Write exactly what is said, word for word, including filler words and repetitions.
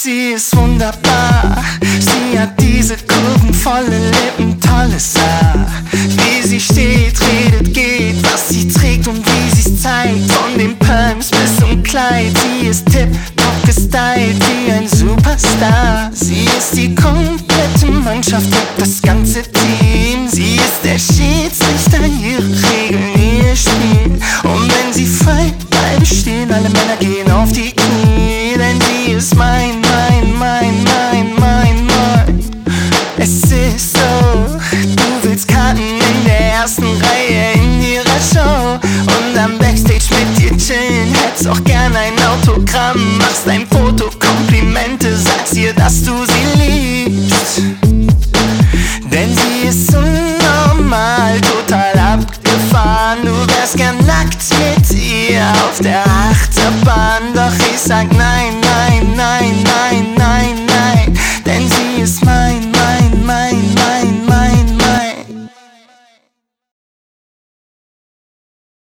Sie ist wunderbar, sie hat diese kurvenvolle Lippen, tolles Haar. Wie sie steht, redet, geht, was sie trägt und wie sie's zeigt. Von den Perms bis zum Kleid, sie ist tip-top gestylt wie ein Superstar. Sie ist die komplette Mannschaft und das ganze Team. Sie ist der Schiedsrichter, ihre Regeln, ihr Spiel. Und wenn sie fällt, bleibe stehen, alle Männer gehen auf die Knie, denn sie ist mein